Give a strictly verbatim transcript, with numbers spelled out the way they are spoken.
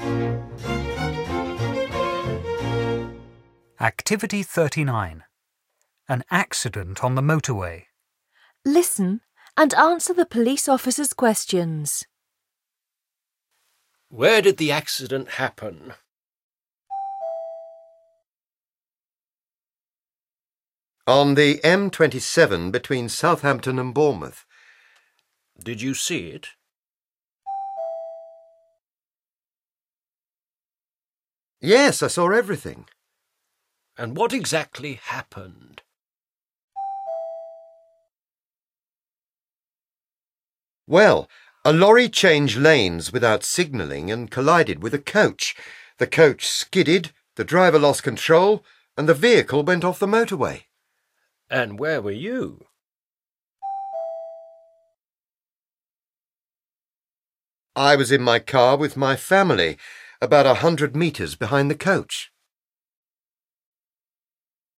Activity thirty-nine. An accident on the motorway. Listen and answer the police officer's questions. Where did the accident happen? On the M twenty-seven between Southampton and Bournemouth. Did you see it? Yes, I saw everything. And what exactly happened? Well, a lorry changed lanes without signalling and collided with a coach. The coach skidded, the driver lost control, and the vehicle went off the motorway. And where were you? I was in my car with my family, about a hundred metres behind the coach.